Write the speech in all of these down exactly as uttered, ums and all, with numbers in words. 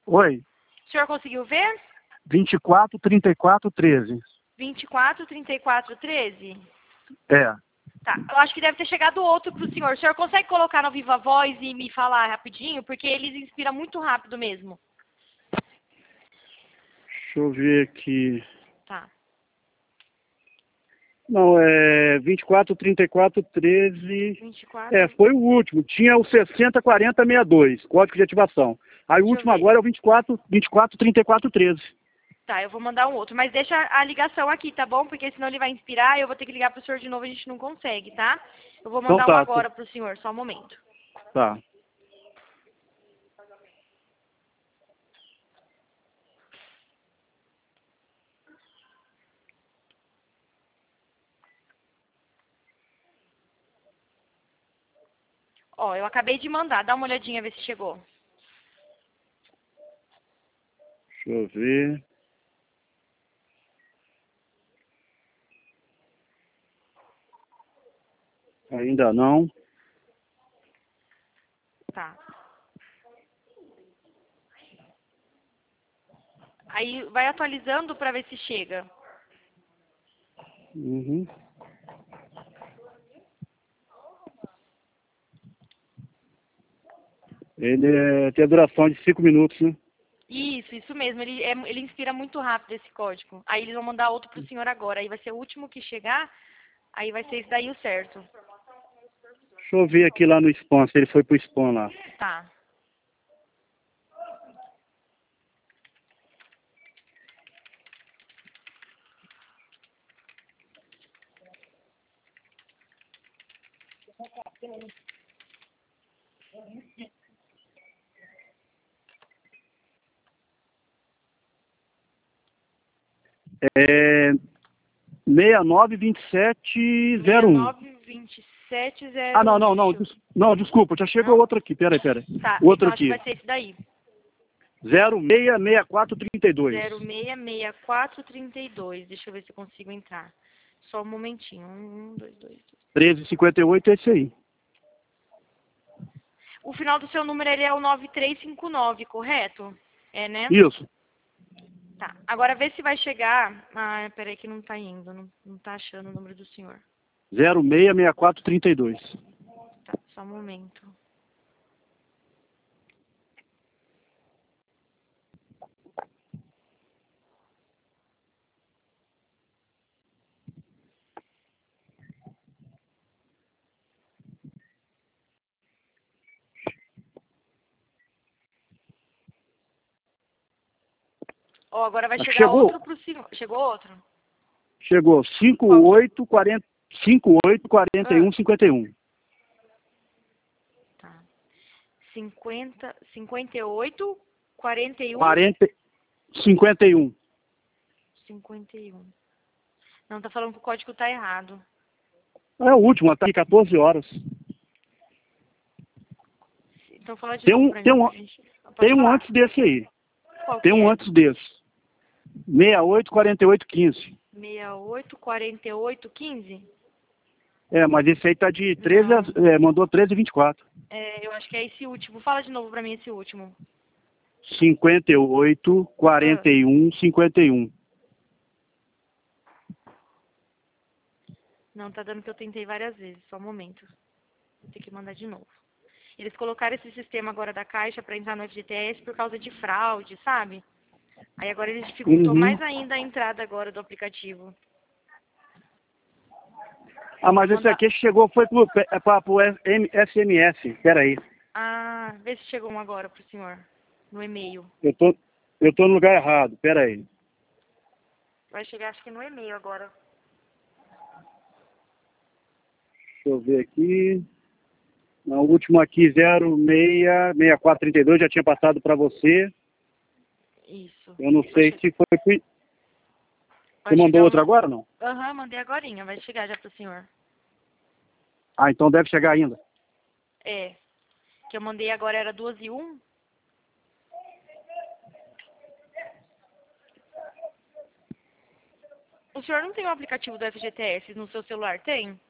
Oi. O senhor conseguiu ver? vinte e quatro, trinta e quatro, treze. vinte e quatro, trinta e quatro, treze? É. Tá, eu acho que deve ter chegado outro pro senhor. O senhor consegue colocar no Viva Voz e me falar rapidinho? Porque eles inspiram muito rápido mesmo. Deixa eu ver aqui. Tá. Não, é vinte e quatro, trinta e quatro, treze. vinte e quatro. É, foi o último. Tinha o sessenta, quarenta, sessenta e dois, código de ativação. Aí o Deixa eu último ver. agora é o vinte e quatro, vinte e quatro, trinta e quatro, treze. Tá, eu vou mandar um outro. Mas deixa a ligação aqui, tá bom? Porque senão ele vai inspirar e eu vou ter que ligar pro senhor de novo e a gente não consegue, tá? Eu vou Então mandar um tá. agora pro senhor, só um momento. Tá. Ó, eu acabei de mandar. Dá uma olhadinha, ver se chegou. Deixa eu ver. Ainda não. Tá. Aí vai atualizando pra ver se chega. Uhum. Ele é, tem a duração de cinco minutos, né? Isso, isso mesmo. Ele, é, ele inspira muito rápido esse código. Aí eles vão mandar outro pro senhor agora. Aí vai ser o último que chegar. Aí vai ser esse daí o certo. Deixa eu ver aqui lá no spam, se ele foi pro spam lá. Tá. É seis nove dois sete zero um. nove vinte e sete zero um. Ah, não, não, não. Des, não, desculpa, já chegou Não? outro aqui. Peraí, peraí. Tá, Outro então acho que aqui. vai ser esse daí. zero seis seis quatro três dois. zero seis seis quatro três dois. Deixa eu ver se eu consigo entrar. Só um momentinho. Um, dois, dois, dois. treze cinquenta e oito é esse aí. O final do seu número ele é o nove três cinco nove, correto? É, né? Isso. Tá. Agora vê se vai chegar. Ah, peraí que não tá indo. Não, não tá achando o número do senhor. zero seis seis quatro três dois. Tá, só um momento. Ó, agora vai chegar Chegou? outro pro senhor. Chegou outro? Chegou. cinco oito quarenta, cinco oito quarenta e um cinquenta e um. Tá. cinquenta, cinquenta e oito, quarenta e um, quarenta, cinquenta e um. cinquenta e um. Não, tá falando que o código tá errado. É o último, tá aqui quatorze horas. Então fala de Tem novo um, pra mim. tem um, Pra gente... Pode tem um falar. antes desse aí. Qual Tem que um é? antes desse. seis oito quarenta e oito quinze. sessenta e oito, quarenta e oito, quinze? É, mas esse aí tá de treze, a- é, mandou treze e vinte e quatro. É, eu acho que é esse último. Fala de novo pra mim esse último. cinquenta e oito quarenta e um cinquenta e um. Não, tá dando que eu tentei várias vezes. Só um momento. Vou ter que mandar de novo. Eles colocaram esse sistema agora da Caixa pra entrar no F G T S por causa de fraude, sabe? Aí agora ele dificultou Uhum. mais ainda a entrada agora do aplicativo. Ah, mas Vou esse mandar- aqui chegou, foi pro, é, pra, pro S M S. Pera aí. Ah, vê se chegou um agora pro senhor. No e-mail. Eu tô, eu tô no lugar errado. Pera aí. Vai chegar acho que no e-mail agora. Deixa eu ver aqui. No último aqui, zero seis seis quatro três dois, já tinha passado para você. Isso. Eu não Vai sei che- se foi... Você vai mandou chegar outro um... agora ou não? Aham, mandei agorinha. Vai chegar já pro senhor. Ah, então deve chegar ainda. É. Que eu mandei agora era duas e um. O senhor não tem o aplicativo do F G T S no seu celular, tem?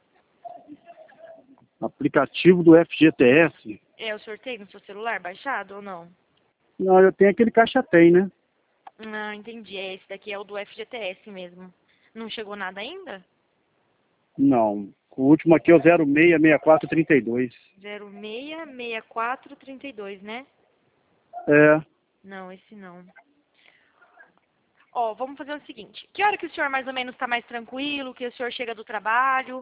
Aplicativo do F G T S. É, o senhor tem no seu celular baixado ou não? Não, eu tenho aquele caixa tem, né? Ah, entendi. É, esse daqui é o do F G T S mesmo. Não chegou nada ainda? Não. O último aqui é o zero seis seis quatro três dois. zero seis seis quatro três dois, né? É. Não, esse não. Ó, vamos fazer o seguinte. Que hora que o senhor mais ou menos está mais tranquilo? Que o senhor chega do trabalho?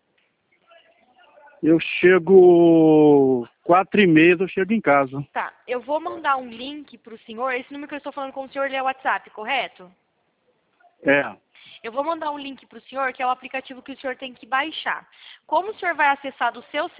Eu chego quatro e meia, eu chego em casa. Tá, eu vou mandar um link para o senhor. Esse número que eu estou falando com o senhor ele é o WhatsApp, correto? É. Eu vou mandar um link para o senhor, que é o aplicativo que o senhor tem que baixar. Como o senhor vai acessar do seu celular,